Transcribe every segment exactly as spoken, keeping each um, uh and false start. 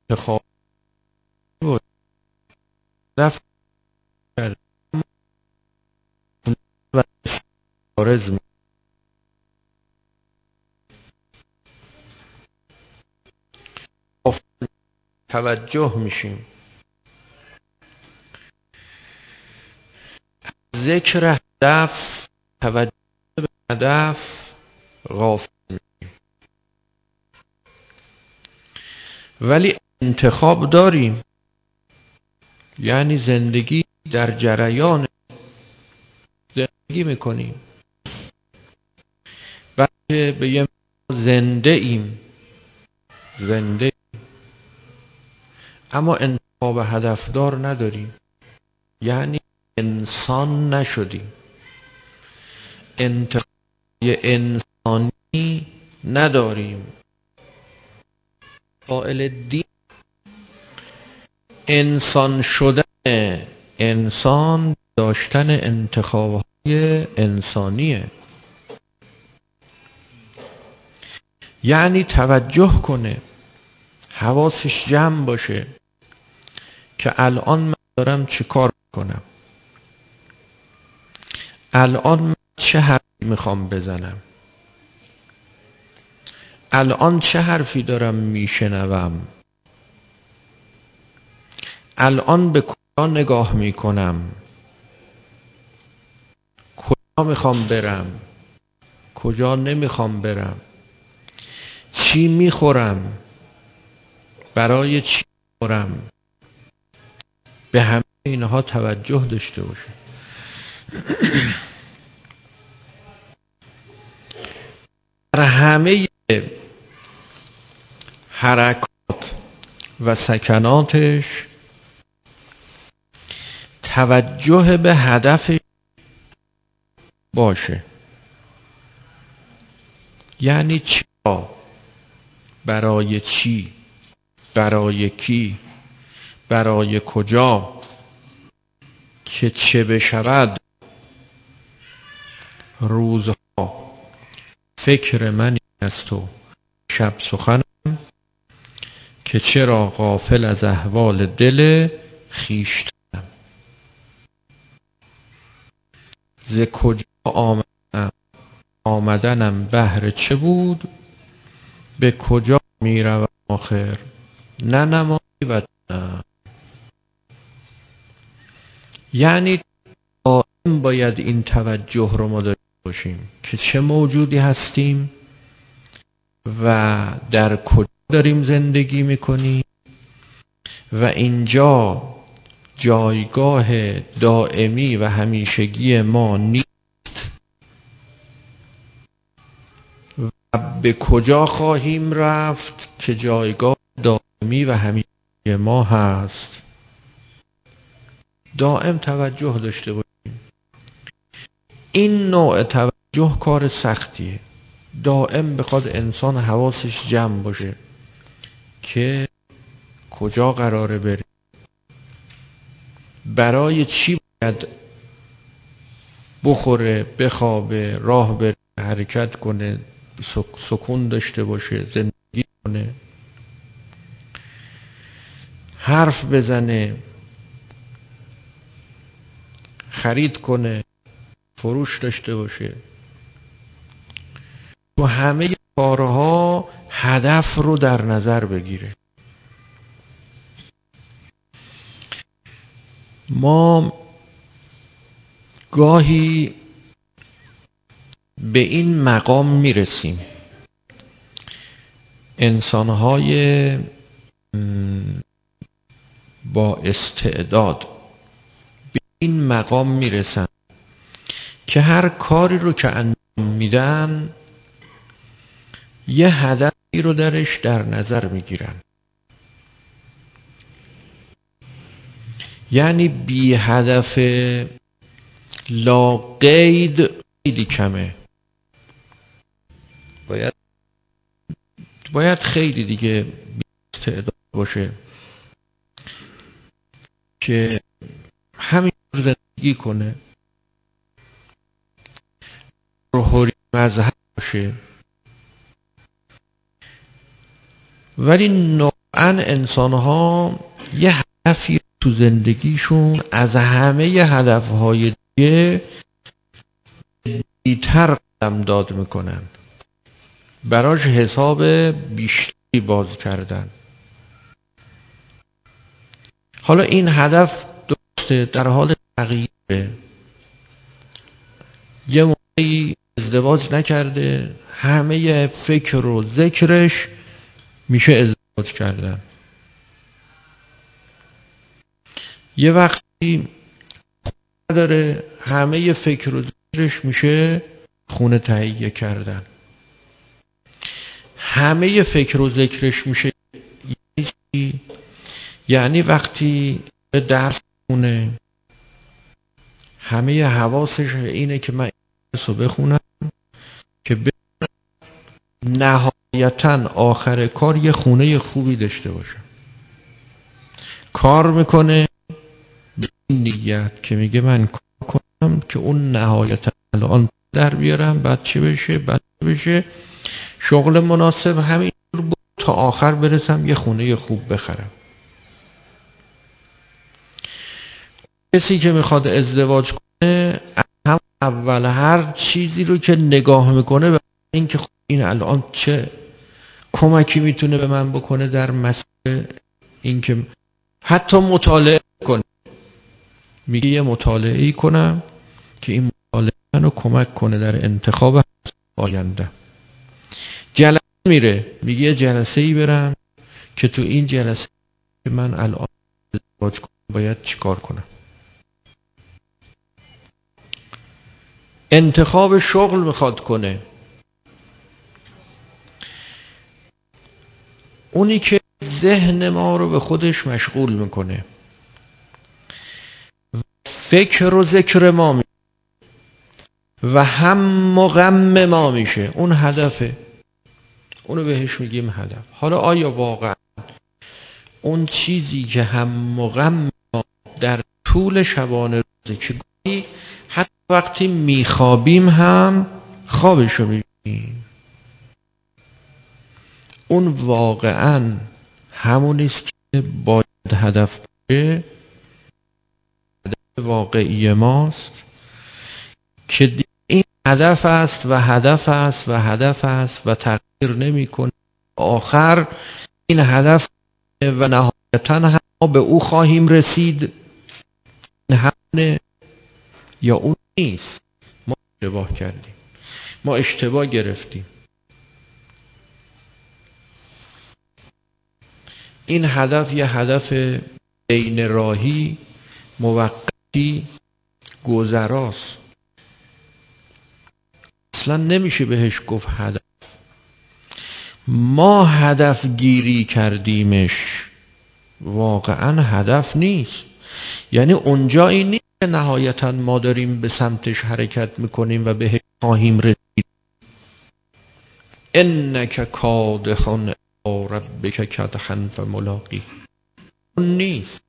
انتخاب و رفت کرد و بارز می توجه میشیم. ذکر هدف، توجه به هدف غافل میشیم. ولی انتخاب داریم، یعنی زندگی در جریان زندگی میکنیم، بلکه به یه زنده ایم زنده ایم. اما انتخاب هدفدار نداریم، یعنی انسان نشدیم، انتخاب انسانی نداریم. قائل دین انسان شدن انسان داشتن انتخاب‌های انسانیه، یعنی توجه کنه، حواسش جمع باشه که الان من دارم چی کار کنم، الان من چه حرفی میخوام بزنم، الان چه حرفی دارم میشنوم، الان به کجا نگاه میکنم، کجا میخوام برم، کجا نمیخوام برم، چی میخورم، برای چی میخورم. به همه اینها توجه داشته باشه. در همه حرکات و سکناتش توجه به هدف باشه، یعنی چرا، برای چی، برای کی، برای کجا، که چه بشود. روزها فکر من است و شب سخنم، که چرا غافل از احوال دل خویشتنم. ز کجا آمدم، آمدنم بهر چه بود، به کجا میروم آخر، نه نمایی وطنم. یعنی دائم باید این توجه رو ما داشته باشیم که چه موجودی هستیم و در کجا داریم زندگی میکنیم و اینجا جایگاه دائمی و همیشگی ما نیست و به کجا خواهیم رفت که جایگاه دائمی و همیشگی ما هست. دائم توجه داشته باشیم. این نوع توجه کار سختیه. دائم بخواد انسان حواسش جمع باشه که کجا قراره بره، برای چی باید بخوره، بخوابه، راه بره، حرکت کنه، سکون داشته باشه، زندگی کنه، حرف بزنه، خرید کنه، فروش داشته باشه. تو همه کارها هدف رو در نظر بگیره. ما گاهی به این مقام میرسیم، انسانهای با استعداد به این مقام میرسن که هر کاری رو که انجام میدن یه هدفی رو درش در نظر میگیرن، یعنی بی هدف لا قید خیلی کمه. باید باید خیلی دیگه بی استعداد باشه که همین زندگی کنه، روحی مذهب باشه، ولی نوع ان انسان ها یه هدفی تو زندگیشون از همه هدفهای دیگه بیتر قدم داد میکنن، براش حساب بیشتری باز کردن. حالا این هدف درسته در حال تغییره. یه موقعی ازدواج نکرده، همه فکر و ذکرش میشه ازدواج کردن. یه وقتی داره همه فکر و ذکرش میشه خونه تهیه کردن. همه فکر و ذکرش میشه یعنی یعنی وقتی به درس خونه همه حواسش اینه که من درس رو بخونم که به نهایتاً آخر کار یه خونه خوبی داشته باشم. کار میکنه به این نیت که میگه من کار کنم که اون نهایتاً الان در بیارم، بعد چی بشه بعد چی بشه، شغل مناسب، همین تا آخر برسم یه خونه خوب بخرم. کسی که میخواد ازدواج کنه هم اول هر چیزی رو که نگاه میکنه به این که این الان چه کمکی میتونه به من بکنه در مسئله، این که حتی مطالعه کنه، میگه یه مطالعه‌ای کنم که این مطالعه منو کمک کنه در انتخاب آینده. جلسه میره، میگه یه جلسه‌ای برم که تو این جلسه که من الان ازدواج کنم باید چیکار کنم. انتخاب شغل میخواد کنه، اونی که ذهن ما رو به خودش مشغول میکنه، فکر و ذکر ما میشه و هم و غم ما میشه، اون هدفه، اونو بهش میگیم هدف. حالا آیا واقعا اون چیزی که هم و غم ما در طول شبانه روزه که گاهی حتی وقتی میخوابیم هم خوابشو میبینیم، اون واقعا همونیست که باید هدف باشه، هدف واقعی ماست که این هدف است و هدف است و هدف است و تغییر نمی کنه. آخر این هدف و نهایتاً هم ما به او خواهیم رسید. این همونه یا اون نیست. ما اشتباه کردیم، ما اشتباه گرفتیم. این هدف یه هدف بین راهی موقتی گذراست، اصلا نمیشه بهش گفت هدف. ما هدف گیری کردیمش، واقعا هدف نیست. یعنی اونجا این نیست که نهایتا ما داریم به سمتش حرکت میکنیم و بهش خواهیم رسید. انک کادح الی ربک کدحا فملاقیه، اون نیست.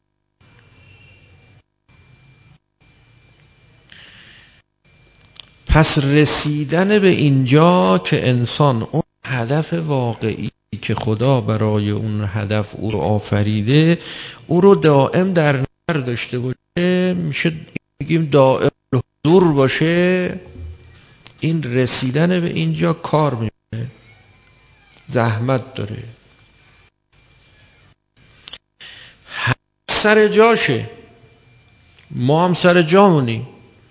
پس رسیدن به اینجا که انسان اون هدف واقعی که خدا برای اون هدف او رو آفریده او رو دائم در نظر داشته باشه، میشه بگیم دائم حضور باشه. این رسیدن به اینجا کار میکنه، زحمت داره، سر جاشه، ما هم سر جامونیم.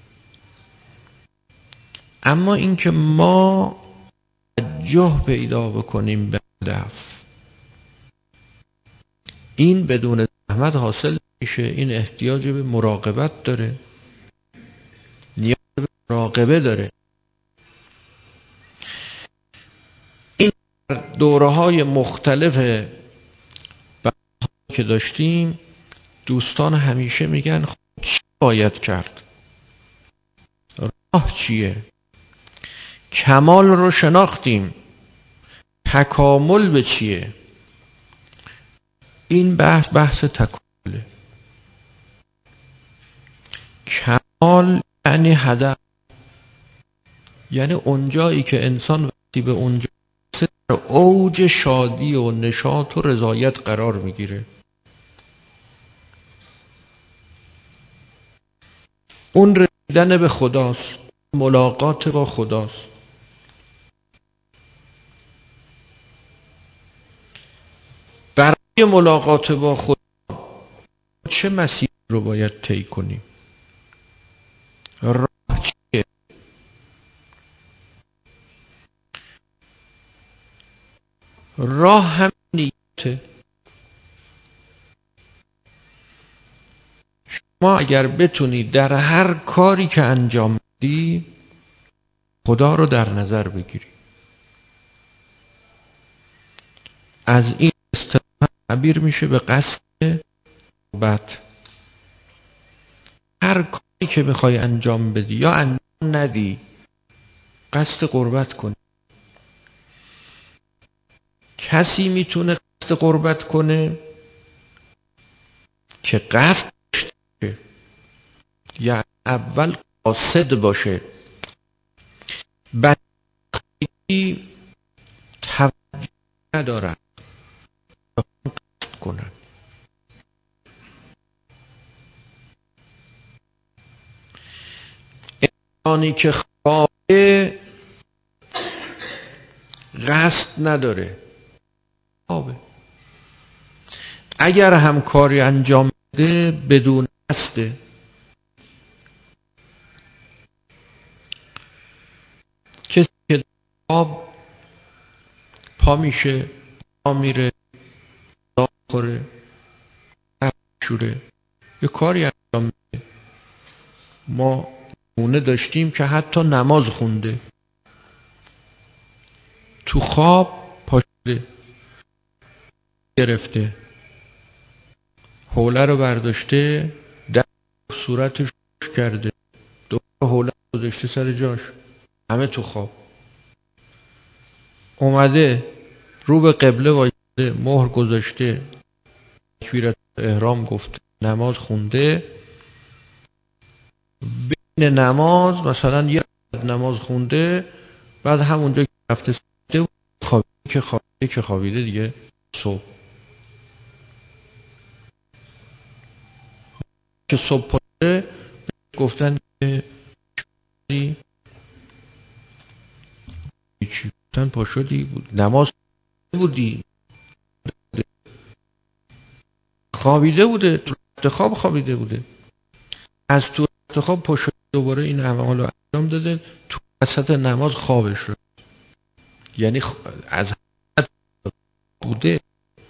اما اینکه ما توجه پیدا بکنیم به هدف، این بدون زحمت حاصل میشه. این احتیاج به مراقبت داره، نیاز به مراقبه داره. این دوره های مختلف که داشتیم دوستان همیشه میگن خب چی باید کرد، راه چیه؟ کمال رو شناختیم، تکامل به چیه؟ این بحث بحث تکامله. کمال یعنی هدف، یعنی اونجایی که انسان وقتی به اونجا اوج شادی و نشاط و رضایت قرار میگیره. اون رسیدن به خداست، ملاقات با خداست. برای ملاقات با خدا چه مسیر رو باید طی کنیم؟ راه چیه؟ راه هم نیته. شما اگر بتونی در هر کاری که انجام بدی خدا رو در نظر بگیری، از این اصطلاح تعبیر میشه به قصد قربت. هر کاری که میخوای انجام بدی یا انجام ندی قصد قربت کنی. کسی میتونه قصد قربت کنه که قصد داشته، یعنی اول قاصد باشه، بعد توجه ندارن قصد کنن. انسانی که خوابه قصد نداره، خوابه. اگر هم کاری انجام بده بدون قصده. کسی که خواب پا میشه، پا میره، داد خوره، شوره، یه کاری انجام میده. ما نمونه داشتیم که حتی نماز خونده، تو خواب پاشده، گرفته، حوله رو برداشته، در صورتش کرده، دوباره حوله رو گذاشته سر جاش، همه تو خواب. اومده رو به قبله وایساده، مهر گذاشته، تکبیرت احرام گفته، نماز خونده. بین نماز مثلا یه نماز خونده، بعد همونجا که رفته سجده خوابیده که خوابیده که خوابیده دیگه. صبح که صبح پاشه گفتن که چی گفتن؟ پا شدی بود نماز بودی، خوابیده بوده، تو خواب خوابیده بوده، از تو خواب پا شده، دوباره این اعمال رو انجام داده، تو وسط نماز خوابش رو، یعنی از بوده.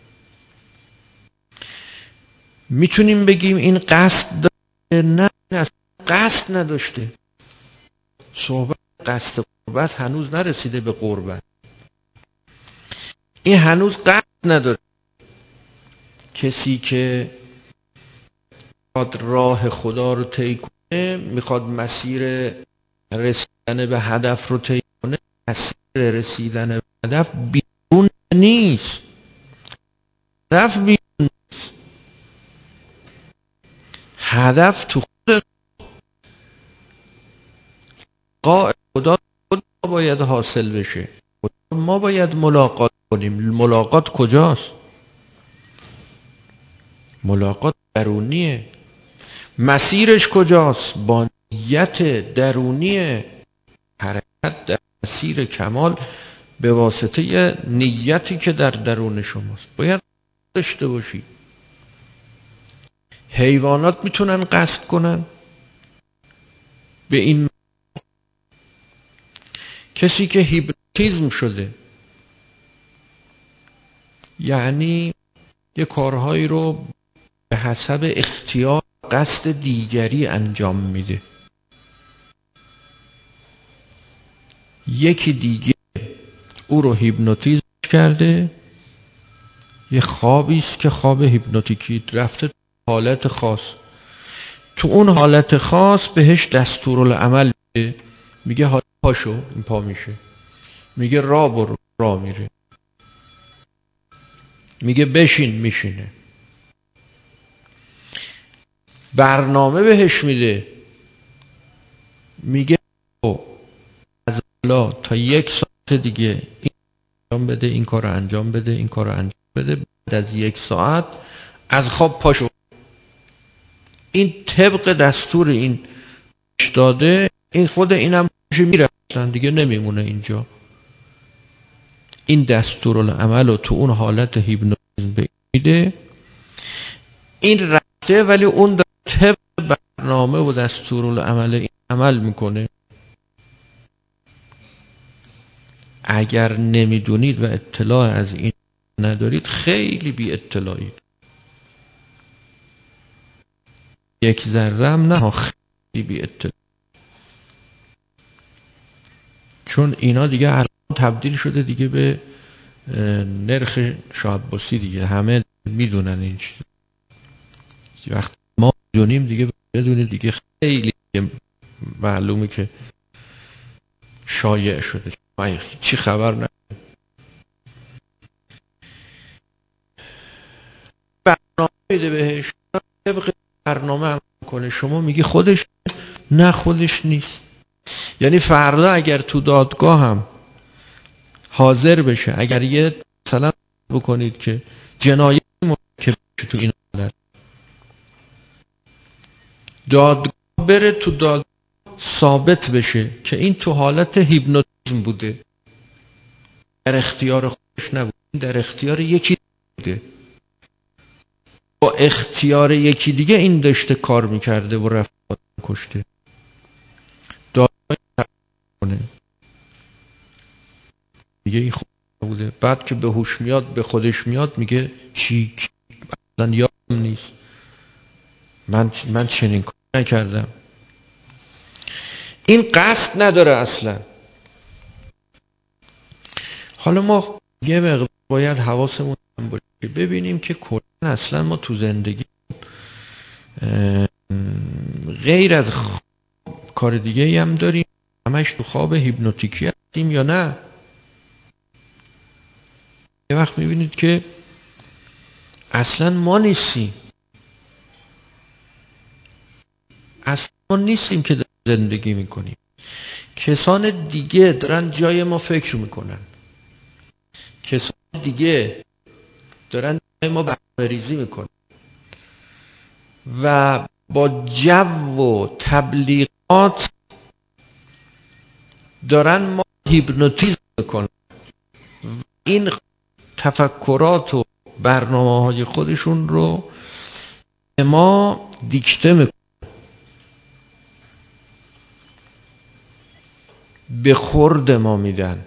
میتونیم بگیم این قصد داشته؟ نه، اصلا قصد نداشته. صحبت قصد قربت هنوز نرسیده به قربت. این هنوز قصد نداره. کسی که میخواد راه خدا رو طی کنه، میخواد مسیر رسیدن به هدف رو طی کنه، مسیر رسیدن به هدف بیرون نیست. هدف بیرون نیست. هدف تو خود قائل خدا خود باید حاصل بشه. ما باید ملاقات کنیم. ملاقات کجاست؟ ملاقات درونیه. مسیرش کجاست؟ با نیت درونیه. حرکت در مسیر کمال به واسطه نیتی که در درون شماست. باید داشته باشی. حیوانات میتونن قصد کنن به این. کسی که هیپنوتیزم شده، یعنی یه کارهایی رو به حسب اختیار قصد دیگری انجام میده. یکی دیگه او رو هیپنوتیزم کرده، یه خوابی است که خواب هیپنوتیکی، رفته حالت خاص، تو اون حالت خاص بهش دستورالعمل میده، میگه حالا پاشو، این پا میشه، میگه را برو، را میره، میگه بشین، میشینه، برنامه بهش میده، میگه از حالا تا یک ساعت دیگه این انجام بده، این کار رو انجام بده، این کار رو انجام بده. بعد از یک ساعت از خواب پاشو. این طبق دستور این داده، این خود اینم میره دیگه، نمیمونه اینجا. این دستورالعمل رو تو اون حالت هیپنوتیزم میده، این رفته ولی اون در طبق برنامه و دستورالعمل این عمل میکنه. اگر نمیدونید و اطلاع از این ندارید خیلی بی اطلاعید، یک ذره هم نه، خیلی بی اطلاع. چون اینا دیگه الان تبدیل شده دیگه به نرخ شاه عباسی دیگه، همه میدونن این چیز. وقتی ما میدونیم دیگه بدونید دیگه خیلی معلومه که شایع شده، چی خبر نه. برنامه میده بهش، طبق برنامه عمل کنه. شما میگی خودش، نه خودش نیست. یعنی فردا اگر تو دادگاه هم حاضر بشه، اگر یه مثلا بکنید که جنایت مرتکب بشه تو این حالت، دادگاه بره تو دادگاه ثابت بشه که این تو حالت هیپنوتیزم بوده، در اختیار خودش نبود، در اختیار یکی بوده، با اختیار یکی دیگه این داشته کار میکرده و رفت کشته، دادگاه کنه دیگه این خود بوده. بعد که به هوش میاد، به خودش میاد، میگه چی اصلا یادم نیست، من من چنین کار نکردم. این قصد نداره اصلا. حالا ما یه مقدار باید حواسمون باشه که ببینیم که کلا اصلا ما تو زندگی غیر از خواب کار دیگه ای هم داریم، همش تو خواب هیپنوتیکی هستیم یا نه. یه وقت میبینید که اصلا ما نیستیم، اصلا ما نیستیم که زندگی میکنیم، کسان دیگه دارن جای ما فکر میکنن، کسان دیگه دارن جای ما برنامه‌ریزی میکنن و با جو و تبلیغات دارن ما هیپنوتیزم میکنن. این تفکرات و برنامه های خودشون رو به ما دیکته میکنن، به خورد ما میدن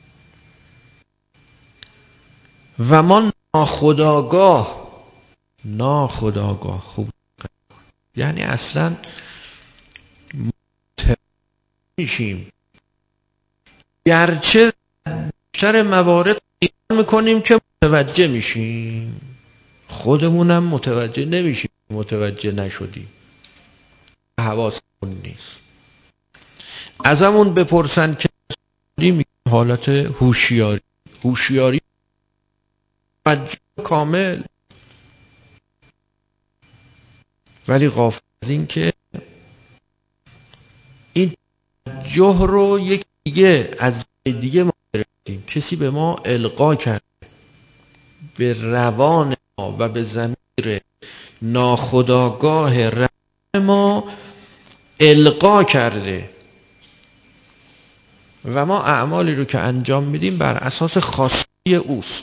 و ما ناخودآگاه ناخودآگاه خوب یعنی اصلا متوجه میشیم، گرچه بیشتر موارد میکنیم که متوجه میشیم، خودمونم متوجه نمیشیم، متوجه نشدیم، حواسمون نیست. ازمون بپرسن که میگیم حالت هوشیاری، هوشیاری توجه کامل، ولی غافل از این که این توجه رو یک دیگه از دیگه ما گرفتیم، کسی به ما القا کرد، به روان ما و به ضمیر ناخودآگاه روان ما القا کرده و ما اعمالی رو که انجام میدیم بر اساس خواسته اوست.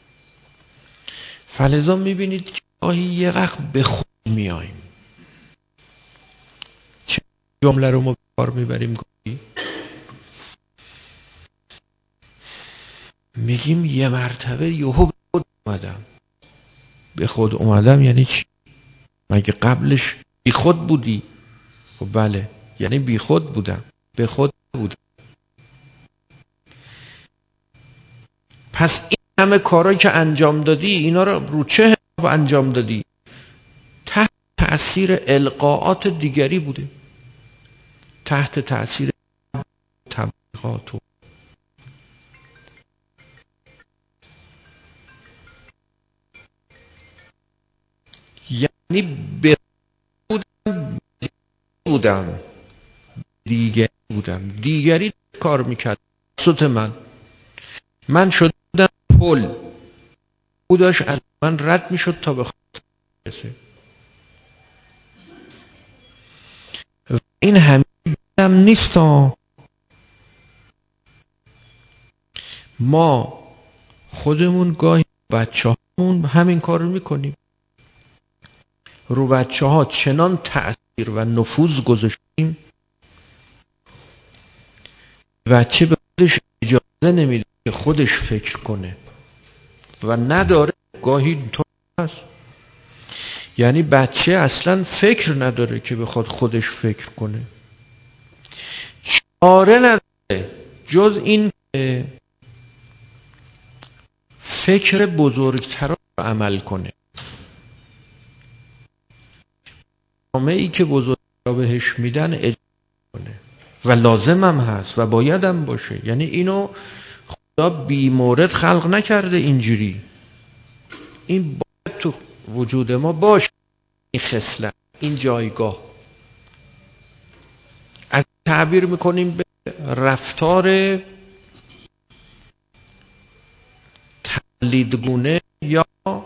فلذا میبینید که گاهی یه وقت به خود میاییم. چه جمله رو ما کار میبریم گاهی؟ میگیم یه مرتبه یهو به خود اومدم. به خود اومدم یعنی چی؟ مگه قبلش بی خود بودی؟ خب بله، یعنی بی خود بودم، به خود بودم. پس این همه کارهایی که انجام دادی، اینا رو رو چه حساب انجام دادی؟ تحت تأثیر القاءات دیگری بوده، تحت تأثیر تبلیغات و یعنی به بودم بودم دیگری بودم، دیگری کار میکرد صوت من من شد پل او داشت از من رد میشد تا به خواست برسه. این همین هم نیست. ما خودمون گاهی بچه همون همین کار رو میکنیم، رو بچه ها چنان تأثیر و نفوذ گذاشتیم بچه به خودش اجازه نمیده که خودش فکر کنه و نداره. گاهی اینطور هست، یعنی بچه اصلا فکر نداره که بخواد خودش فکر کنه، چاره نداره جز این فکر بزرگتر رو عمل کنه. نامه ای که بزرگتر بهش میدن اجازه کنه و لازم هم هست و باید هم باشه. یعنی اینو خدا بی مورد خلق نکرده اینجوری، این باید تو وجود ما باشه. این خصلت، این جایگاه، از تعبیر میکنیم به رفتار تقلیدگونه یا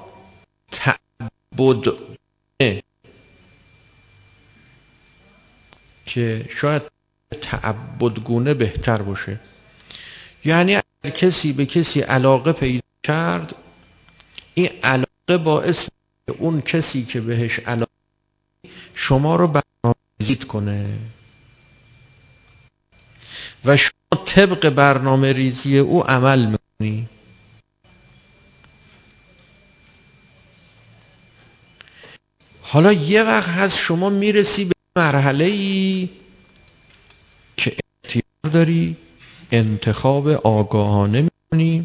تعبدگونه، که شاید تعبدگونه بهتر باشه. یعنی اگر کسی به کسی علاقه پیدا کرد، این علاقه باعث اون کسی که بهش علاقه شما رو برنامه‌ریزی کنه و شما طبق برنامه ریزی او عمل میکنی. حالا یه وقت هست شما میرسی به مرحله‌ای که اختیار داری، انتخاب آگاهانه میکنی،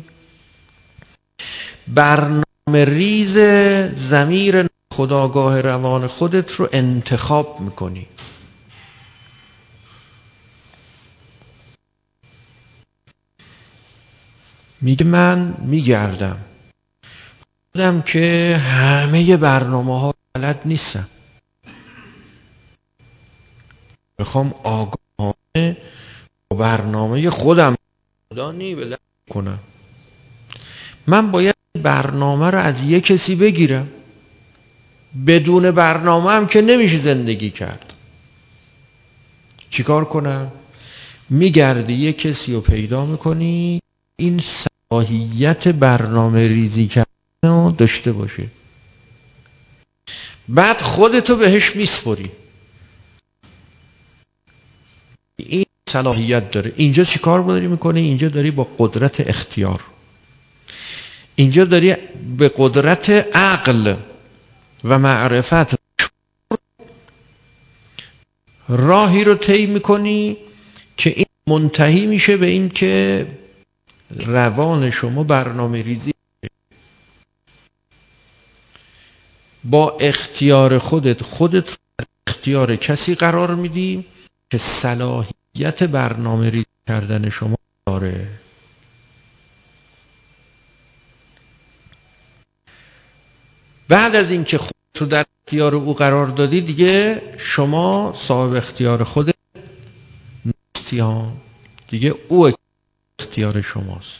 برنامه ریز ضمیر خودآگاه روان خودت رو انتخاب میکنی. میگه من میگردم خودم که همه برنامه ها بلد نیستم، میخوام آگاهانه با برنامه خودم خدا نی بلد کنم. من باید برنامه رو از یک کسی بگیرم، بدون برنامه هم که نمیشه زندگی کرد. چیکار کنم؟ میگردی یک کسی رو پیدا میکنی این صلاحیت برنامه ریزی کردن رو داشته باشه، بعد خودتو بهش میسپری. این صلاحیت داره. اینجا چی کار داری میکنی؟ اینجا داری با قدرت اختیار، اینجا داری به قدرت عقل و معرفت راهی رو طی میکنی که این منتهی میشه به این که روان شما برنامه ریزی با اختیار خودت خودت رو اختیار کسی قرار میدی که صلاحیت برنامه ریزی کردن شما داره. بعد از اینکه خودت رو در اختیار او قرار دادی دیگه شما صاحب اختیار خودت نیستی ها، دیگه او اختیار شماست.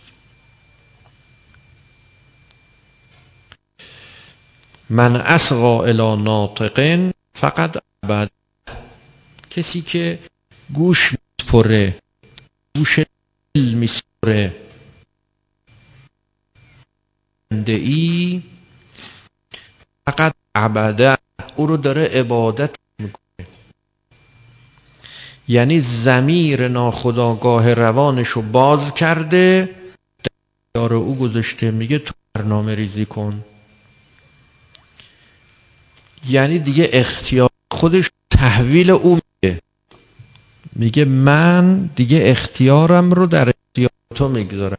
من اصغا الی ناطق فقط عبد، کسی که گوش میسپره، گوش دل میسپره ای فقط عبده، او رو داره عبادت میکنه. یعنی ضمیر ناخودآگاه روانش رو باز کرده، در اختیار او گذاشته، میگه تو برنامه ریزی کن. یعنی دیگه اختیار خودش تحویل او میگه، میگه من دیگه اختیارم رو در اختیار تو میگذارم.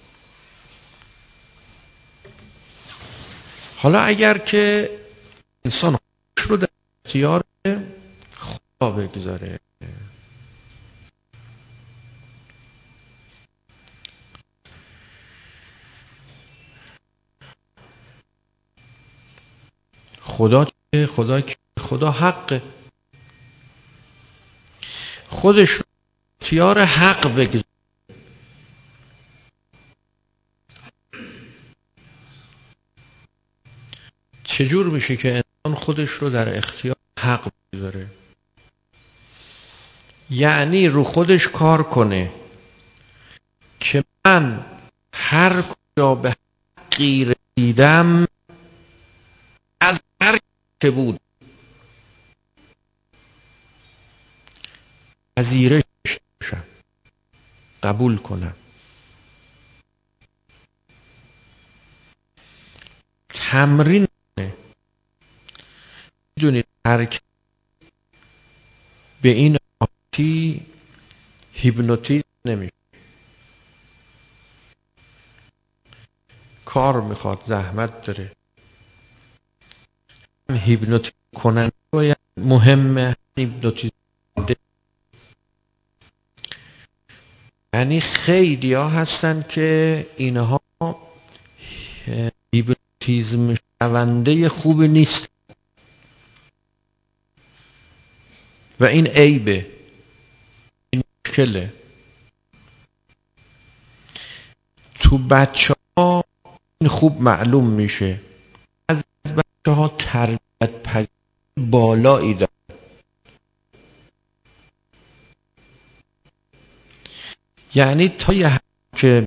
حالا اگر که انسان خودش رو در اختیار خدا بگذاره، خدا که خدا که خدا حقه، خودش رو اختیار حق بگذاره. چجور میشه که انسان خودش رو در اختیار حق بذاره؟ یعنی رو خودش کار کنه که من هر کجا به حقی رسیدم از هر که بود پذیرش بشم، قبول کنم. تمرین کنه. میدونید هر کی به این راحتی هیپنوتیزم نمیشه. کار میخواد، زحمت داره. هیپنوتیزم کنن باید مهمه. هیپنوتیزم یعنی خیلی ها هستن که اینها هیپنوتیزم شونده خوبی نیست و این عیبه، این مشکله. تو بچه ها این خوب معلوم میشه. از بچه ها تربیت پذیری بالایی دارن. یعنی تا یه که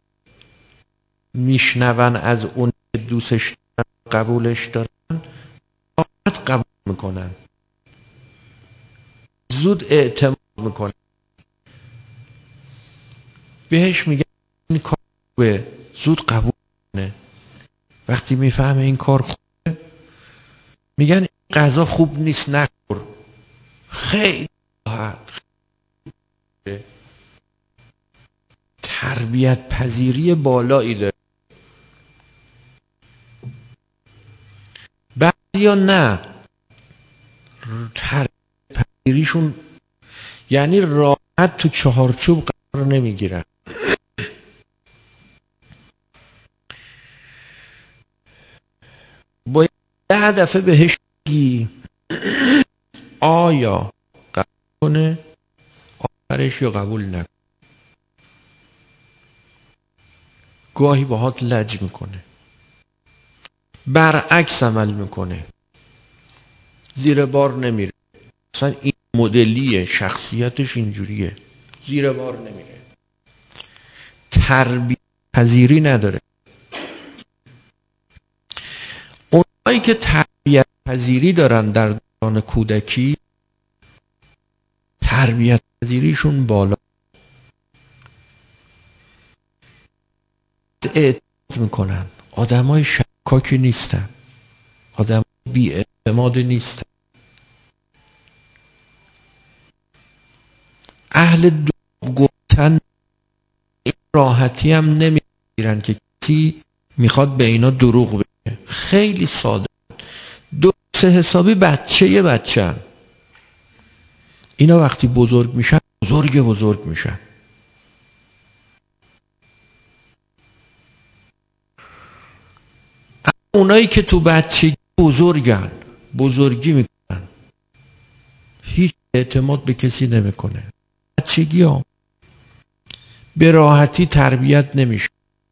میشنون از اون دوستش دارن، قبولش دارن، راحت قبول میکنن، زود اعتماد میکنن، بهش میگن این کار خوبه، زود قبول کنه. وقتی میفهمه این کار خوبه میگن این غذا خوب نیست نخور. خیلی راحت. تربیت پذیری بالایی داره. بعضیا نه، تربیت پذیریشون یعنی راحت تو چهارچوب قرار نمیگیرن. باید ده دفعه بهش بگی آیا قبول کنه، آخرش یا قبول نکنه. گاهی باهات لج میکنه، برعکس عمل میکنه، زیر بار نمیره. مثلا این مدلیه، شخصیتش اینجوریه، زیر بار نمیره، تربیت پذیری نداره. اونایی که تربیت پذیری دارن در دوران کودکی، تربیت پذیریشون بالا، اعتماد میکنن، آدمای شکاکی نیستن، آدم بی اعتماد نیستن، اهل دروغ گفتن این راحتی هم نمیگیرن که کسی میخواد به اینا دروغ بگه. خیلی ساده، دو سه حسابی بچه یه بچه هم. اینا وقتی بزرگ میشن بزرگ بزرگ میشن. اونایی که تو بچگی بزرگن، بزرگی میکنن، هیچ اعتماد به کسی نمیکنه. بچگی ها به راحتی تربیت نمیشه،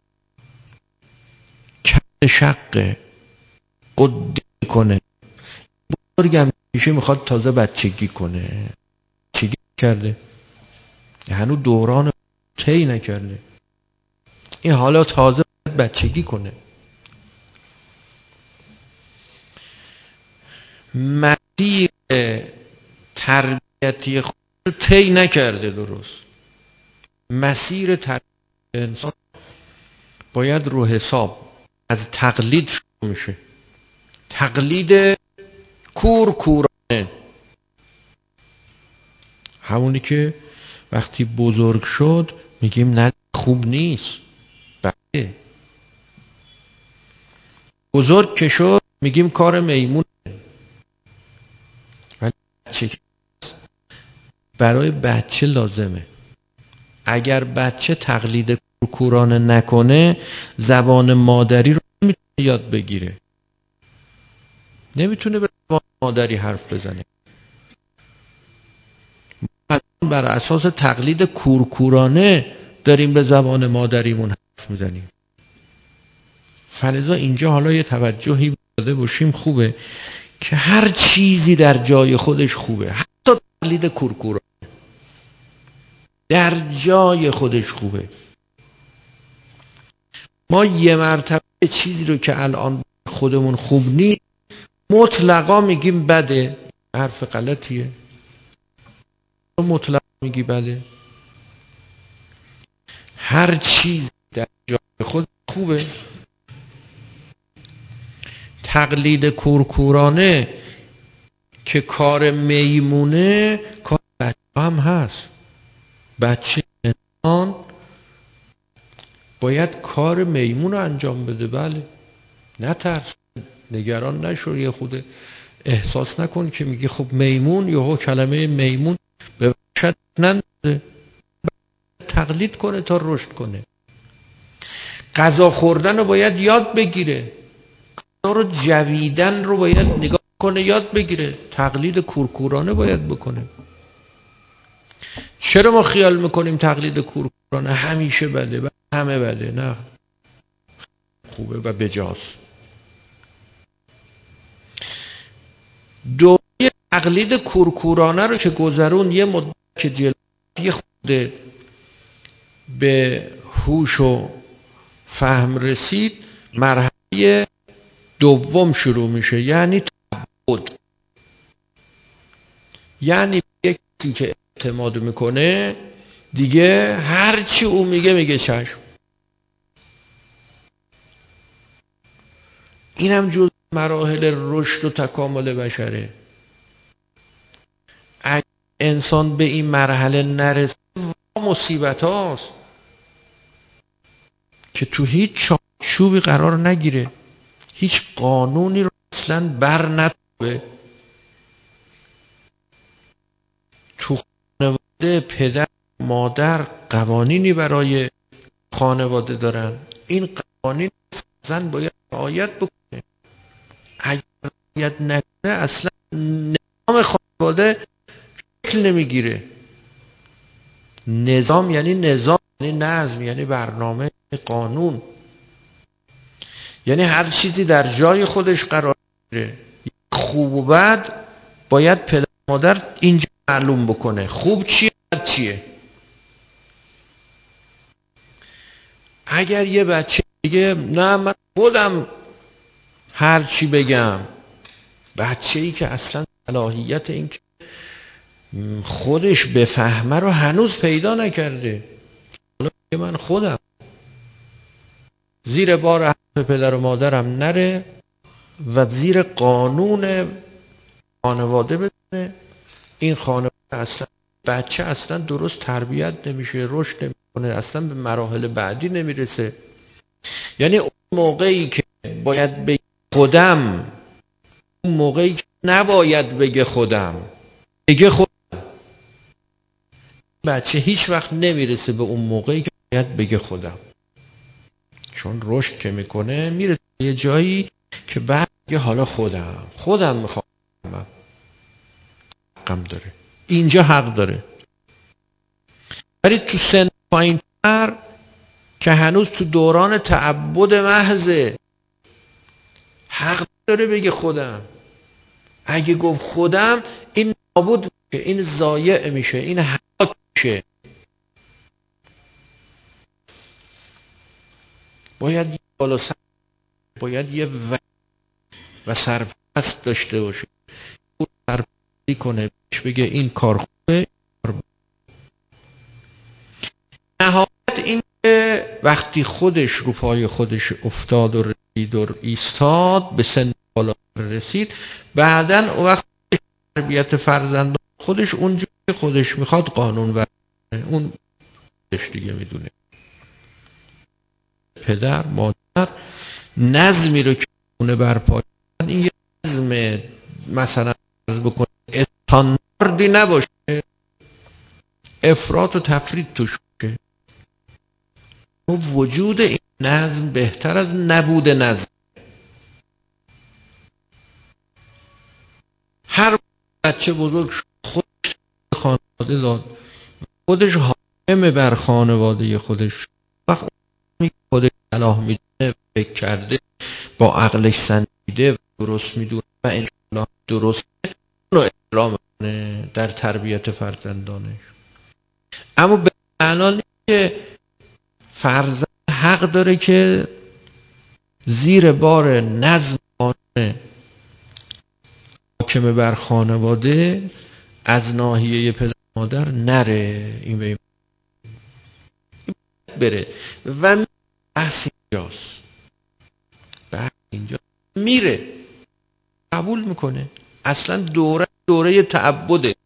کل شقه قد کنه. بزرگم میشه میخواد تازه بچگی کنه. بچگی کرده، هنوز دوران طی نکرده، این حالا تازه بچگی کنه. مسیر تربیتی خود رو طی نکرده درست. مسیر تربیت انسان باید رو حساب از تقلید شروع میشه. تقلید کور کورانه، همونی که وقتی بزرگ شد میگیم نه خوب نیست، بله. بزرگ که شد میگیم کار میمون. برای بچه لازمه. اگر بچه تقلید کورکورانه نکنه زبان مادری رو نمیتونه یاد بگیره، نمیتونه به زبان مادری حرف بزنه. بر اساس تقلید کورکورانه داریم به زبان مادریمون حرف میزنیم. فلذا اینجا حالا یه توجهی داده باشیم خوبه که هر چیزی در جای خودش خوبه، حتی تقلید کورکورا در جای خودش خوبه. ما یه مرتبه چیزی رو که الان خودمون خوب نیست مطلقا میگیم بده، حرف غلطیه. مطلقا میگی بده. هر چیز در جای خود خوبه. تقلید کورکورانه که کار میمونه کار بچه هم هست. بچه انسان باید کار میمون رو انجام بده. بله، نترس، نگران نشو، یه خود احساس نکن که میگه خب میمون، یهو کلمه میمون به وحشت ننده. تقلید کنه تا رشد کنه. غذا خوردن رو باید یاد بگیره. غذا رو جویدن رو باید نگاه کنه یاد بگیره. تقلید کورکورانه باید بکنه. چرا ما خیال میکنیم تقلید کورکورانه همیشه بده و همه بده؟ نه، خوبه و بجاست. دوره تقلید کورکورانه رو که گذرون، یه مدت که جلوی خود به هوش و فهم رسید، مرحله دوم شروع میشه، یعنی تعبد. یعنی یکی که اعتماد میکنه دیگه هر چی او میگه میگه چشم. اینم جز مراحل رشد و تکامل بشره. اگه انسان به این مرحله نرسه مصیبت هاست که تو هیچ چوبی قرار نگیره، هیچ قانونی رو اصلا بر نتابه. تو خانواده پدر مادر قوانینی برای خانواده دارن. این قوانین فرزند باید رعایت بکنه. اگر رعایت نکنه اصلا نظام خانواده شکل نمیگیره. نظام یعنی نظام، یعنی نظم، یعنی برنامه، قانون، یعنی هر چیزی در جای خودش قرار بگیره. خوب و بد باید پدر مادر اینجا معلوم بکنه. خوب چیه، بد چیه. اگر یه بچه بگه نه من خودم هر چی بگم، بچه ای که اصلا صلاحیت این که خودش بفهمه رو هنوز پیدا نکرده، من خودم زیر بار حرف پدر و مادرم نره و زیر قانون خانواده بدونه، این خانواده اصلا بچه اصلا درست تربیت نمیشه، رشد نمیکنه، اصلا به مراحل بعدی نمیرسه. یعنی اون موقعی که باید بگه خودم، اون موقعی که نباید بگه خودم، بگه خودم، بچه هیچ وقت نمیرسه به اون موقعی که باید بگه خودم. چون رشد که میکنه میرسه یه جایی که بعد بگه حالا خودم خودم میخوام، حقم داره، اینجا حق داره. ولی تو سن پایین‌تر که هنوز تو دوران تعبد محضه، حق داره بگه خودم. اگه گفت خودم این نابود میشه، این ضایع میشه، این هلاک میشه. باید یه بالا سر، باید یه و, و سرپرست داشته باشه، سرپرستی کنه، بهش بگه این کار خوبه. نهایت این که وقتی خودش رو پای خودش افتاد و رسید و ایستاد، به سن بالا رسید، بعدن وقت تربیت فرزندان خودش اونجا که خودش میخواد قانون ورزنه، اون خودش دیگه میدونه. پدر مادر نظمی رو که اونه برپا کردن، این یه نظم مثلا بکنه استانداردی نباشه، افراط و تفرید توش باشه. وجود این نظم بهتر از نبود نظم. هر بچه بزرگ خودش خانواده داد، خودش حاکم بر خانواده خودش، وقت خودش صلاح میدونه، فکر کرده، با عقلش سنجیده، درست میدونه و انشاءالله درست رو اجرا میکنه در تربیت فرزندانش. اما به معنا نیست که فرزند حق داره که زیر بار نظم قانون حاکم بر خانواده از ناحیه پدر مادر نره، این به این بره و بحث اینجاست، بحث اینجا میره قبول میکنه. اصلا دوره دوره تعبده،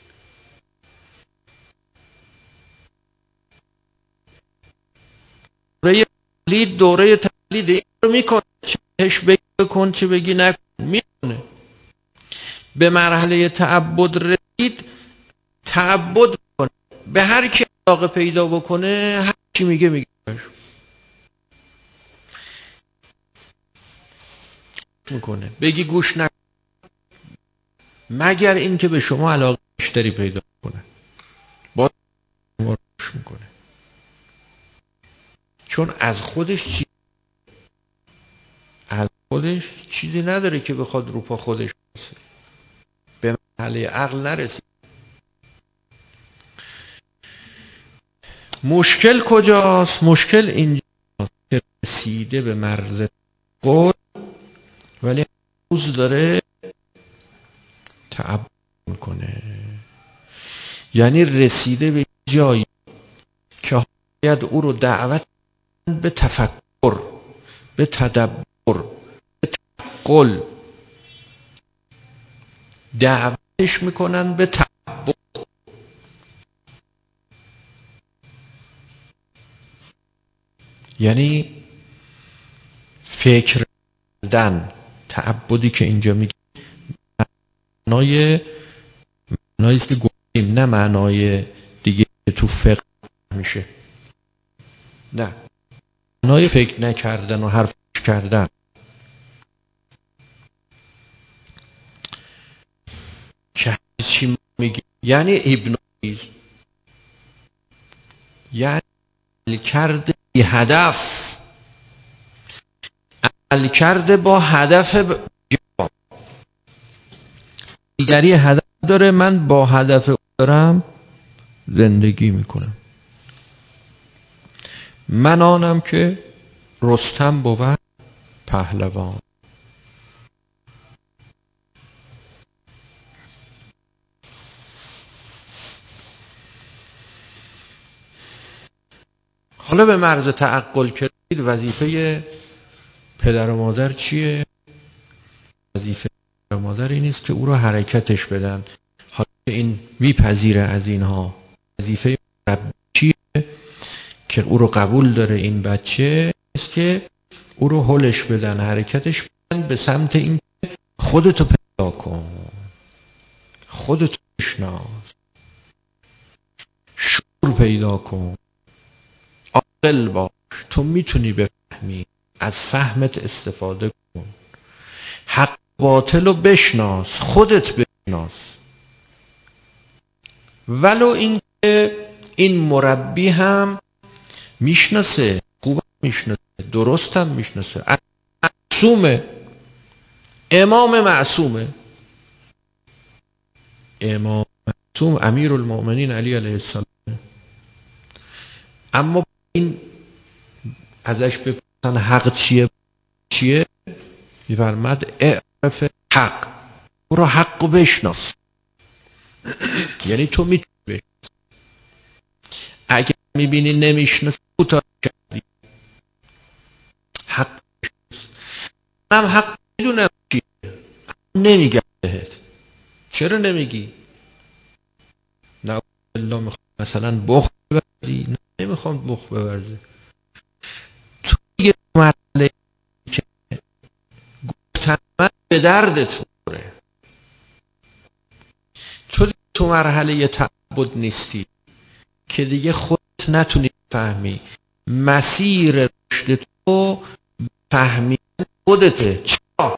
دوره تقلید دوره تقلید این رو میکنه، چه بگی بکن چه بگی نکن میکنه. به مرحله تعبد رسید، تعبد میکنه، به هر کی علاقه پیدا بکنه هر چی میگه میگه میکنه، بگی گوش نکن مگر این که به شما علاقه بیشتری پیدا کنه با شما گوش میکنه، چون از خودش چی از خودش چیزی نداره که بخواد رو پا خودش برسه، به مرحله عقل نرسید. مشکل کجاست؟ مشکل اینجاست که رسیده به مرز قول ولی روز داره تعب میکنه، یعنی رسیده به جایی که باید او رو دعوت به تفکر، به تدبر، به تعقل، دعوتش میکنن به تعبد. یعنی فکر کردن، تعبدی که اینجا میگه معنای معنایی که گفتیم، نه معنای دیگه تو فقه میشه، نه معنای فکر نکردن و حرف کردن. که چی میگه؟ یعنی ابن یعنی عمل کرده بی هدف، عمل کرده با هدف جا. دیگری هدف داره، من با هدف دارم زندگی میکنم. من آنم که رستم بود پهلوان. حالا به مرز تعقل که رسید، وظیفه پدر و مادر چیه؟ وظیفه پدر و مادر این است که او رو حرکتش بدن. حالا این میپذیره از اینها، وظیفه مربی چیه؟ که او رو قبول داره این بچه، است که او رو هلش بدن، حرکتش بدن به سمت این خودتو پیدا کن، خودتو بشناس، شعور پیدا کن، عاقل باش، تو میتونی بفهمی، از فهمت استفاده کن، حق باطل رو بشناس، خودت بشناس. ولو این که این مربی هم میشناسه، خوب میشناسه، درست هم میشناسه، معصومه، امام معصومه، امام معصوم امیر المؤمنین علی علیه السلام. اما این ازش بپرسن حق چیه چیه میفرمد اعرف حق، او را حق رو بشناس. یعنی تو میتونی بشناس، اگر میبینی نمیشناسی کوتاه کردی، حق بشناس. من حق میدونم چیه، نمیگم بهت. چرا نمیگی؟ نه الله میخوام مثلا بخ بورزی، نه نمیخوام بخ بورزی. تو یه مرحله که گفتن من به دردت بخوره، تو تو مرحله تعبد نیستی که دیگه خودت نتونی فهمی مسیر رشد تو، فهمی خودته. چرا؟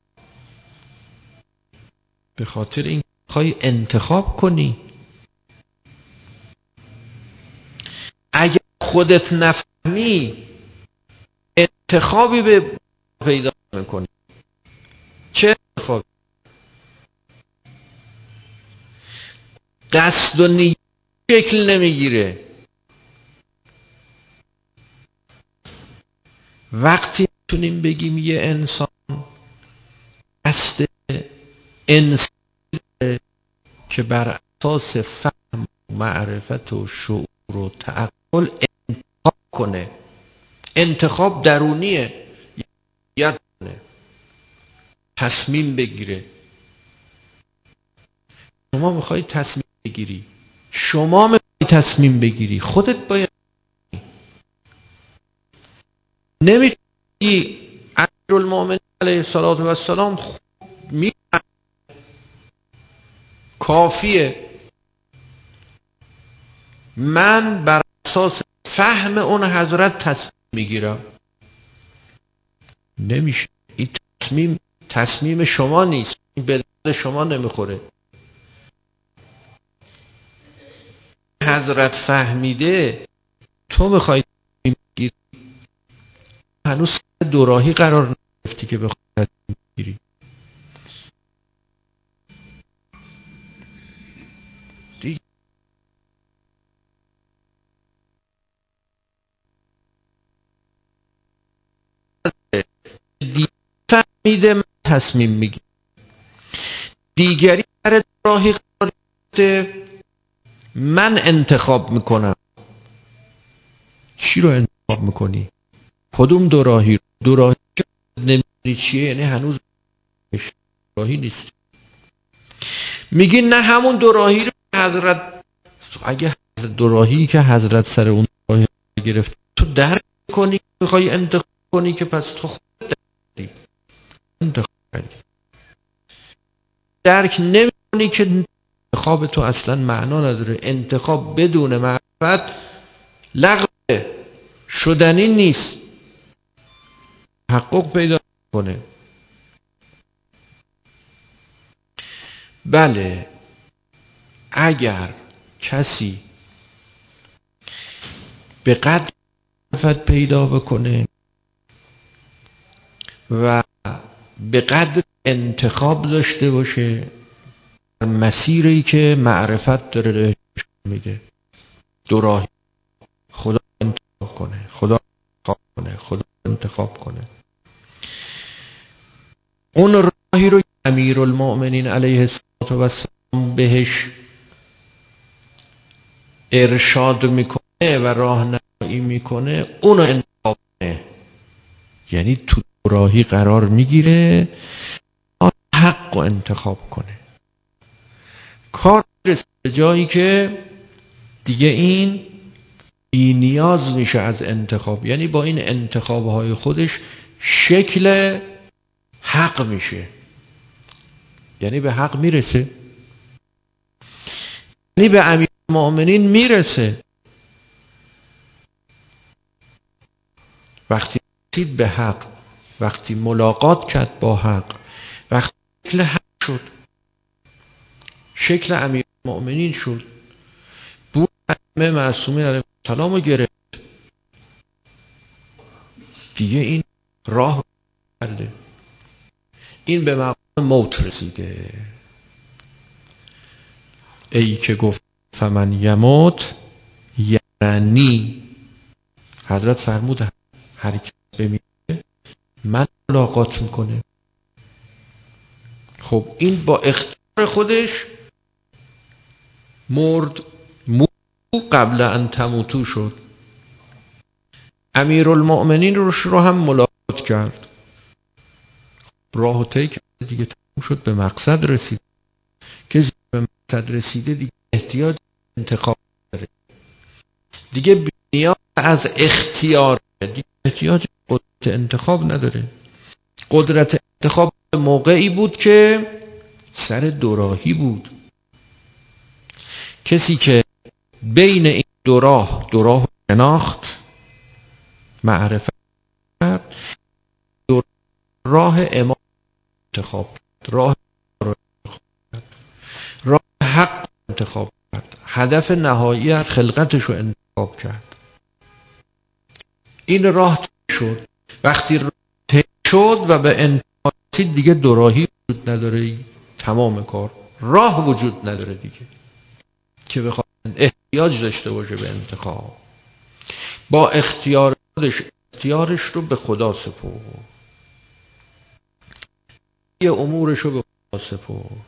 به خاطر این خواهی انتخاب کنی. اگر خودت نفهمی انتخابی به پیدا میکنی. قصد و نیت شکل نمیگیره. وقتی میتونیم بگیم یه انسان قصد انسان که بر اساس فهم و معرفت و شعور و تعقل انتخاب کنه، انتخاب درونیه، یاد کنه، تصمیم بگیره. شما میخوای تصمیم بگیری، شما میخوای تصمیم بگیری، خودت باید. نمیتونی امیرالمومنین علیه الصلاة و السلام خوب می کافیه من بر اساس فهم اون حضرت تصمیم میگیرم. نمیشه. این تصمیم تصمیم شما نیست، این به درد شما نمیخوره. حضرت فهمیده تو میخوای تصمیم بگیری، هنوز دوراهی قرار نگرفتی که بخوای تصمیم بگیری. دیگه دیگه فهمیده من تصمیم میگیرم. دیگری در دوراهی قرار گرفته، من انتخاب میکنم. چی رو انتخاب میکنی؟ کدوم دوراهی؟ دوراهی که نمیدونی چیه، یعنی هنوز دوراهی نیست. میگی نه همون دوراهی رو حضرت، اگه دوراهی که حضرت سر اون دوراهی گرفت تو درک کنی، میخوای انتخاب کنی، که پس تو خودت درک انتخاب کنی. درک نمیکنی که انتخاب تو اصلا معنا نداره. انتخاب بدون معرفت لغوه، شدنی نیست، تحقق پیدا کنه. بله، اگر کسی به قدر معرفت پیدا بکنه و به قدر انتخاب داشته باشه، مسیری که معرفت داره میده، دو راهی، خدا انتخاب کنه، خدا انتخاب کنه، خدا انتخاب کنه. اون راهی رو امیرالمومنین علیه السلام و السلام بهش ارشاد میکنه و راهنمایی میکنه، اونو انتخاب کنه. یعنی تو راهی قرار میگیره، حق رو انتخاب کنه. کار رسید به جایی که دیگه این بی نیاز میشه از انتخاب، یعنی با این انتخابهای خودش شکل حق میشه، یعنی به حق میرسه، یعنی به امیرالمومنین میرسه. وقتی رسید به حق، وقتی ملاقات کرد با حق، وقتی شکل حق شد، شکل امیرالمومنین شد، بود ائمه معصومین علیهم السلام رو گرفت، دیگه این راه کرده، این به مقام موت رسیده. ای که گفت فمن یموت یعنی، حضرت فرمود هر کی بمیره من ملاقات میکنه. خب این با اختیار خودش مرد، مرد قبل ان تموتو شد. امیرالمومنین روش رو هم ملاقات کرد، راه و طی کرد، دیگه تموم شد، به مقصد رسید. که به مقصد رسیده دیگه احتیاج انتخاب داره، دیگه بی نیاز از اختیار، دیگه احتیاج قدرت انتخاب نداره. قدرت انتخاب موقعی بود که سر دوراهی بود. کسی که بین این دو راه، دو راه شناخت، معرفت کرد، دو راه امام انتخاب کرد، راه راه حق انتخاب کرد، هدف نهایی از خلقتش رو انتخاب کرد. این راه طی شد. وقتی راه طی شد و به انتخاب دیگه دوراهی وجود نداره، تمام کار، راه وجود نداره دیگه. که بخواد احتیاج داشته باشه به انتخاب، با اختیار خودش اختیارش رو به خدا سپرد، یه امورش رو به خدا سپرد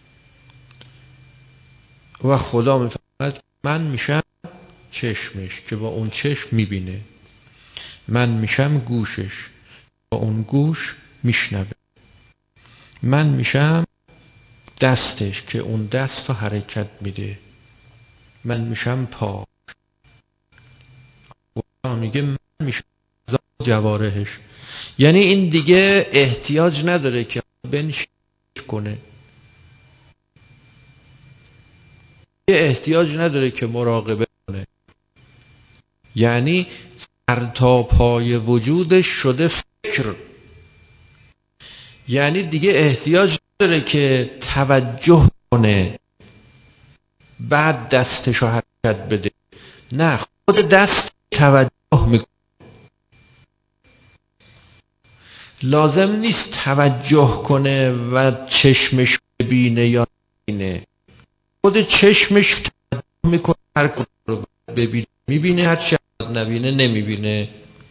و خدا میفهمد من میشم چشمش که با اون چشم میبینه، من میشم گوشش با اون گوش میشنوه، من میشم دستش که اون دست رو حرکت میده، من میشم پا، خدا میگه من میشم جوارحش. یعنی این دیگه احتیاج نداره که بنش کنه، احتیاج نداره که مراقبه کنه، یعنی سر تا پای وجودش شده فکر، یعنی دیگه احتیاج نداره که توجه کنه بعد دستشو حرکت بده، نه خود دست توجه میکنه. لازم نیست توجه کنه و چشمش ببینه یا نبینه، خود چشمش توجه میکنه هر کدوم رو ببینه میبینه، هر چی نبینه نمیبینه.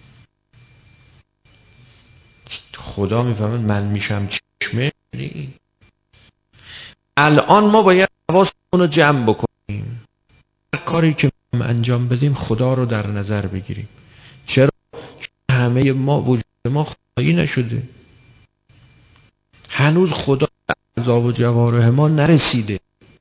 خدا میفهمه من میشم چشمه. الان ما باید حواسمون رو جمع بکنیم، هر کاری که ما انجام بدیم خدا رو در نظر بگیریم. چرا؟ چون همه ما وجود ما خدایی نشده، هنوز خدا به اعضا و جوارح ما نرسیده،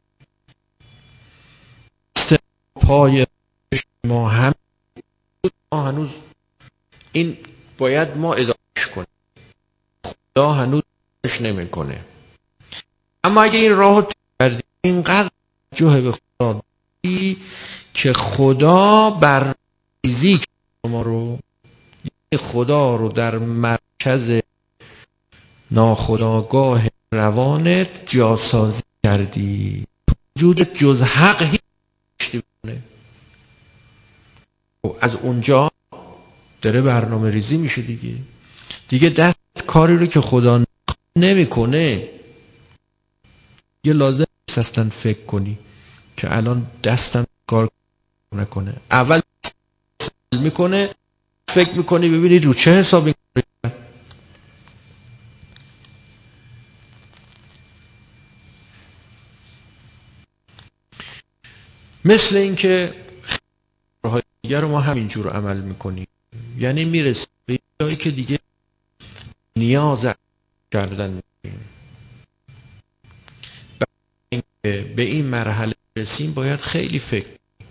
پای ما هم ما هنوز این باید ما ادامهش کنیم، خدا هنوز ادامهش نمیکنه. اما اگه این راهو کردیم اینقدر توجه به خدا بدی که خدا برریزی ما رو، خدا رو در مرکز ناخودآگاه روانت جاسازی کردی، وجود جز حق هیچ نمی‌کنه. از اونجا داره برنامه ریزی میشه دیگه، دیگه دست کاری رو که خدا نمیکنه. یه لازم اصلا فکر کنی که الان دستم کار نکنه، اول میکنه فکر میکنی ببینی رو چه حسابی. مثل این که راههای دیگر رو ما همینجور عمل میکنیم، یعنی میرسیم به جایی که دیگه نیاز کردن میکنیم. به این مرحله رسیم باید خیلی فکر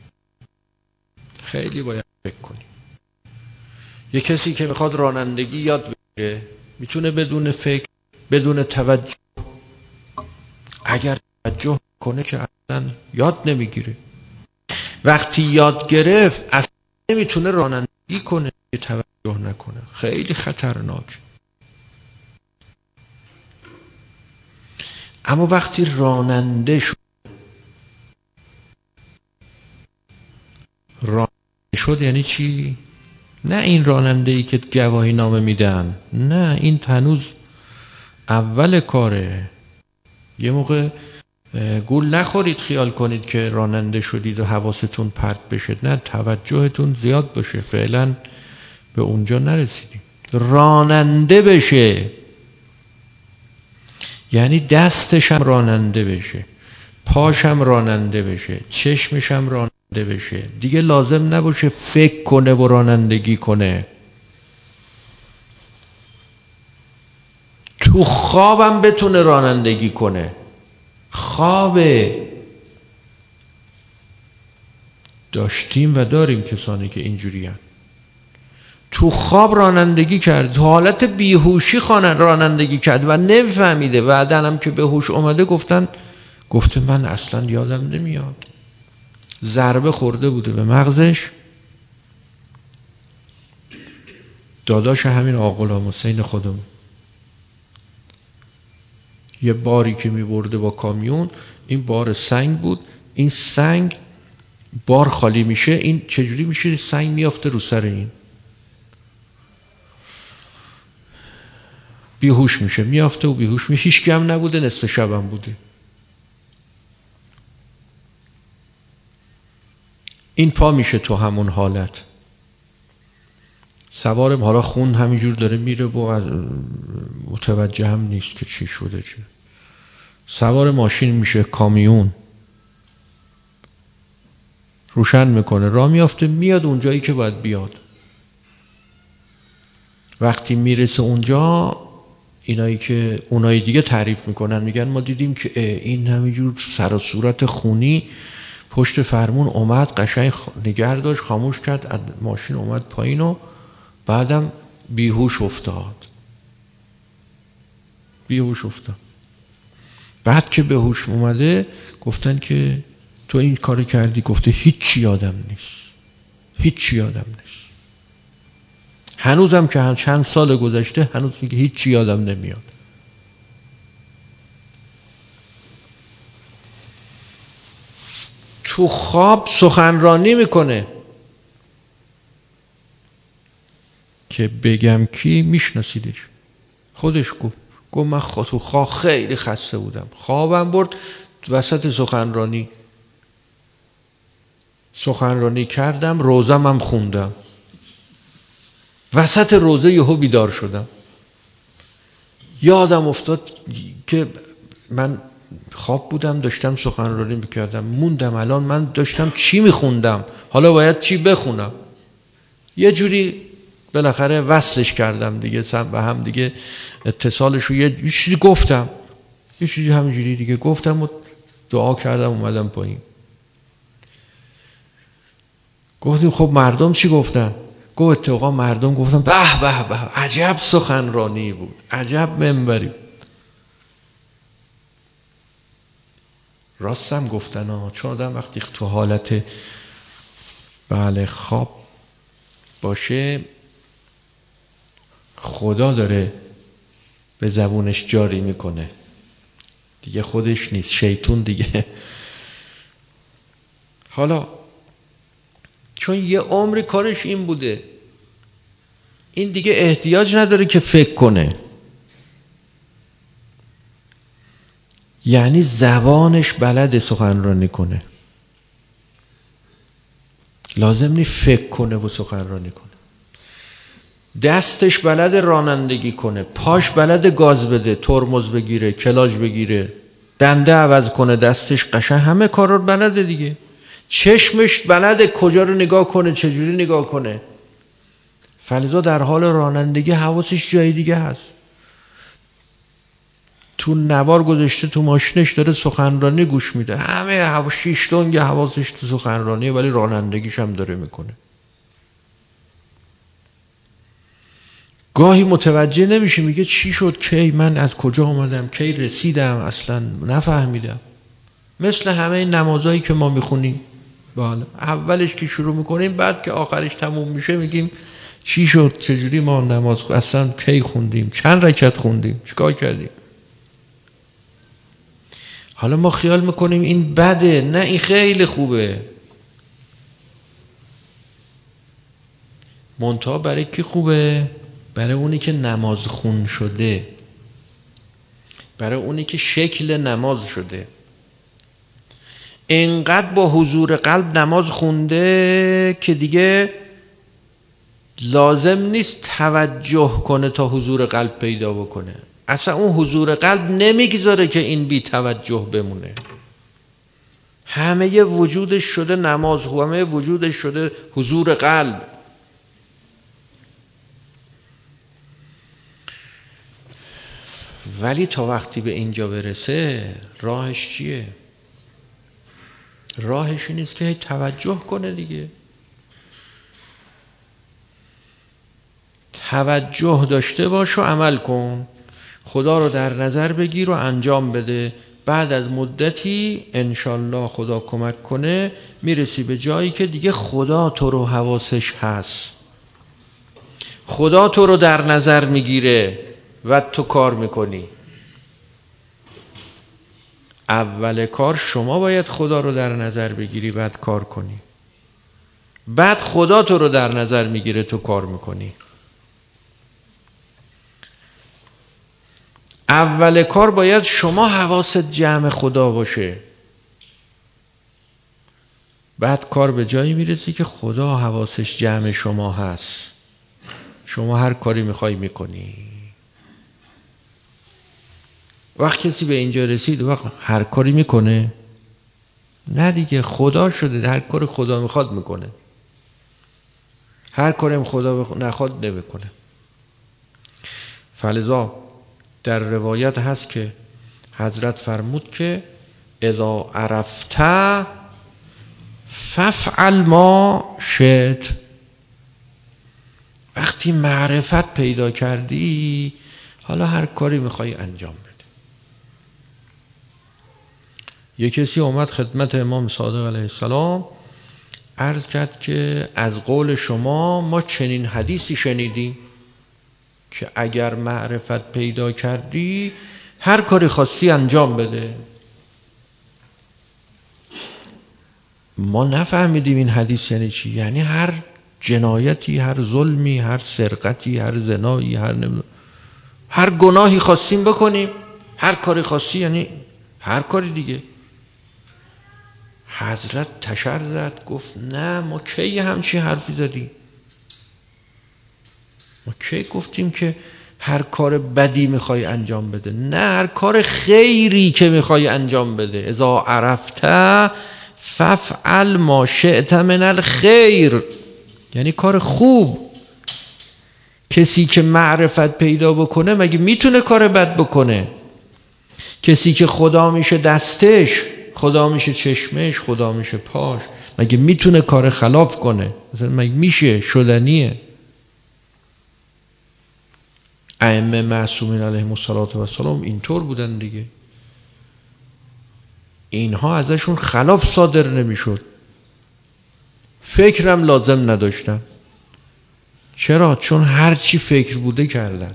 خیلی باید فکر کنیم. یه کسی که میخواد رانندگی یاد بگیره میتونه بدون فکر بدون توجه، اگر توجه کنه که اصلا یاد نمیگیره. وقتی یاد گرفت اصلا نمیتونه رانندگی کنه که توجه نکنه، خیلی خطرناک. اما وقتی راننده شد، راننده شد یعنی چی؟ نه این راننده ای که گواهی نامه میدن، نه، این هنوز اول کاره. یه موقع گول نخورید خیال کنید که راننده شدید و حواستون پرت بشه، نه، توجهتون زیاد باشه، فعلا به اونجا نرسیدیم. راننده بشه یعنی دستشم راننده بشه، پاشم راننده بشه، چشمشم راننده بشه، دیگه لازم نباشه فکر کنه و رانندگی کنه. تو خوابم بتونه رانندگی کنه. خوابه داشتیم و داریم کسانی که اینجوری هن. تو خواب رانندگی کرد، تو حالت بیهوشی خانه رانندگی کرد و نمیفهمیده. بعدن هم که به هوش اومده گفتن گفته من اصلا یادم نمیاد، ضربه خورده بوده به مغزش. داداش همین آقا غلام حسین خودمون یه باری که می برده با کامیون، این بار سنگ بود، این سنگ بار خالی میشه، این چجوری میشه سنگ میافته رو سر این، بیهوش میشه، میافته و بیهوش میشه. هیچ کم نبوده، نصف شبم بوده. این پا میشه تو همون حالت. سوارم حالا خون همینجور داره میره و متوجه هم نیست که چی شده چه. سوار ماشین میشه، کامیون روشن میکنه، راه میافته، میاد اونجایی که باید بیاد. وقتی میرسه اونجا، اینایی که اونایی دیگه تعریف میکنن، میگن ما دیدیم که این همینجور سر و صورت خونی پشت فرمون اومد، قشنگ نگه داشت، خاموش کرد، ماشین اومد پایین و بعدم بیهوش افتاد. بیهوش افتاد. بعد که به هوش اومده گفتن که تو این کار کردی؟ گفته هیچی یادم نیست، هیچی یادم نیست. هنوزم که چند سال گذشته هنوز میگه هیچی یادم نمیاد. تو خواب سخنرانی میکنه که بگم کی؟ میشناسیدش. خودش گفت گفت من تو خواب خیلی خسته بودم، خوابم برد، وسط سخنرانی سخنرانی کردم، روزم هم خوندم، وسط روزه یهو بیدار شدم، یادم افتاد که من خواب بودم داشتم سخنرانی میکردم، موندم الان من داشتم چی میخوندم، حالا باید چی بخونم. یه جوری بالاخره وصلش کردم دیگه، به هم دیگه اتصالش رو یه چیزی گفتم، یه چیزی همینجوری دیگه گفتم و دعا کردم اومدم پایین. گفتیم خب مردم چی گفتن؟ گفت اتفاقا مردم گفتن به به به، عجب سخنرانی بود، عجب منبری بود. راستم گفتن ها، چون آدم وقتی تو حالت بله خواب باشه، خدا داره به زبونش جاری میکنه دیگه، خودش نیست، شیطون دیگه. حالا چون یه عمر کارش این بوده، این دیگه احتیاج نداره که فکر کنه، یعنی زبانش بلد سخنرانی کنه، لازم نیست فکر کنه و سخنرانی کنه. دستش بلد رانندگی کنه، پاش بلد گاز بده، ترمز بگیره، کلاژ بگیره، دنده عوض کنه، دستش قشنگ همه کارا رو بلده دیگه. چشمش بلده کجا رو نگاه کنه، چجوری نگاه کنه. فلذا در حال رانندگی حواسش جای دیگه هست، تو نوار گذاشته تو ماشینش داره سخنرانی گوش میده، همه شیش تنگ حواسش تو سخنرانی، ولی رانندگیش هم داره میکنه. گاهی متوجه نمیشه، میگه چی شد، کی من از کجا آمدم، کی رسیدم، اصلا نفهمیدم. مثل همه این نمازایی که ما میخونیم، بله اولش که شروع میکنیم، بعد که آخرش تموم میشه میگیم چی شد، چجوری ما نماز اصلا کی خوندیم، چند رکعت خوندیم، چیکار کردیم. حالا ما خیال میکنیم این بده، نه این خیلی خوبه. منتها برای کی خوبه؟ برای اونی که نماز خون شده، برای اونی که شکل نماز شده، اینقدر با حضور قلب نماز خونده که دیگه لازم نیست توجه کنه تا حضور قلب پیدا بکنه. اصلا اون حضور قلب نمیگذاره که این بی توجه بمونه. همه وجودش شده نماز، همه وجودش شده حضور قلب. ولی تا وقتی به اینجا برسه راهش چیه؟ راهش این است که توجه کنه دیگه. توجه داشته باش و عمل کن، خدا رو در نظر بگیر و انجام بده. بعد از مدتی انشالله خدا کمک کنه میرسی به جایی که دیگه خدا تو رو حواسش هست، خدا تو رو در نظر میگیره و تو کار میکنی. اول کار شما باید خدا رو در نظر بگیری، بعد کار کنی. بعد خدا تو رو در نظر میگیره، تو کار میکنی. اول کار باید شما حواست جمع خدا باشه. بعد کار به جایی میرسی که خدا حواسش جمع شما هست، شما هر کاری میخوای میکنی. وقت کسی به اینجا رسید وقت هر کاری میکنه؟ نه دیگه، خدا شده، هر کاری خدا میخواد میکنه، هر کاری خدا نخواد نمیکنه. فلذا در روایت هست که حضرت فرمود که اذا عرفت فافعل ما شئت. وقتی معرفت پیدا کردی حالا هر کاری میخوای انجام بده. یک کسی اومد خدمت امام صادق علیه السلام عرض کرد که از قول شما ما چنین حدیثی شنیدیم که اگر معرفت پیدا کردی هر کاری خواستی انجام بده. ما نفهمیدیم این حدیث یعنی چی. یعنی هر جنایتی، هر ظلمی، هر سرقتی، هر زنایی، هر نم... هر گناهی خواستیم بکنیم، هر کاری خواستی یعنی هر کاری دیگه. حضرت تشر زد گفت نه، ما کی همچی حرفی زدیم؟ ما کی گفتیم که هر کار بدی میخوای انجام بده؟ نه، هر کار خیری که میخوای انجام بده. اذا عرفت فافعل ما شئت من الخیر، یعنی کار خوب. کسی که معرفت پیدا بکنه مگه میتونه کار بد بکنه؟ کسی که خدا میشه دستش، خدا میشه چشمش، خدا میشه پاش، مگه میتونه کار خلاف کنه؟ مثلا مگه میشه؟ شدنیه. ائمه معصومین علیهم السلام اینطور بودن دیگه. اینها ازشون خلاف صادر نمیشد، فکرم لازم نداشتن. چرا؟ چون هر چی فکر بوده کردن.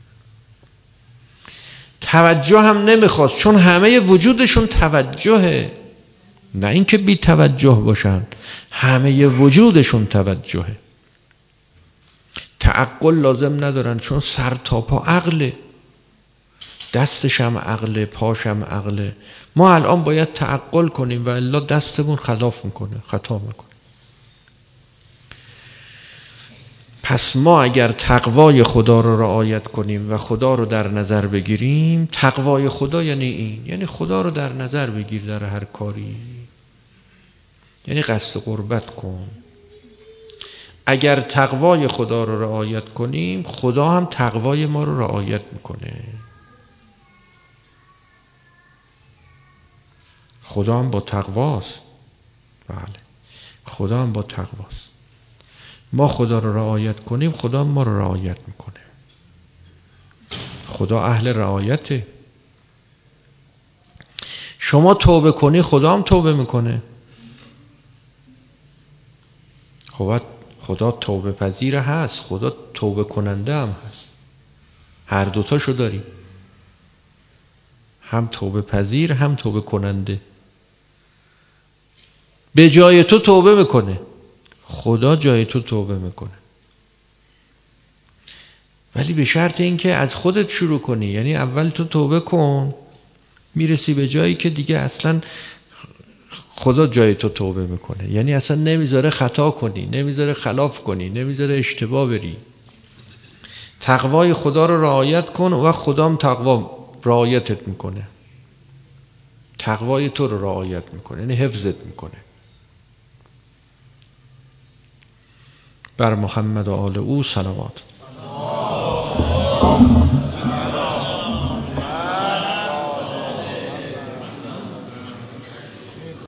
توجه هم نمیخواست، چون همه وجودشون توجهه، نه اینکه بی توجه باشن، همه وجودشون توجهه. تعقل لازم ندارن، چون سر تا پا عقله، دستش هم عقله، پاش هم عقله. ما الان باید تعقل کنیم و الا دستمون خلاف میکنه، خطا میکنه. پس ما اگر تقوای خدا رو رعایت کنیم و خدا رو در نظر بگیریم، تقوای خدا یعنی این، یعنی خدا رو در نظر بگیر در هر کاری، یعنی قصد قربت کن. اگر تقوای خدا رو رعایت کنیم، خدا هم تقوای ما رو رعایت میکنه. خدا هم با تقواست. بله، خدا هم با تقواست. ما خدا رو رعایت کنیم، خدا ما رو رعایت میکنه. خدا اهل رعایته. شما توبه کنی، خدا هم توبه میکنه. خدا خدا توبه پذیر هست، خدا توبه کننده هم هست. هر دوتاشو داریم، هم توبه پذیر هم توبه کننده. به جای تو توبه میکنه، خدا جای تو توبه میکنه، ولی به شرط اینکه از خودت شروع کنی. یعنی اول تو توبه کن، میرسی به جایی که دیگه اصلا خدا جای تو توبه میکنه. یعنی اصلا نمیذاره خطا کنی، نمیذاره خلاف کنی، نمیذاره اشتباه بری. تقوای خدا رو رعایت کن و خدا هم تقوا رعایتت میکنه، تقوای تو رو رعایت میکنه، یعنی حفظت میکنه. بر محمد و آل او صلوات.